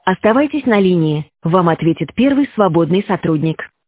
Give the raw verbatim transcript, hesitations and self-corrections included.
Оставайтесь на линии. Вам ответит первый свободный сотрудник.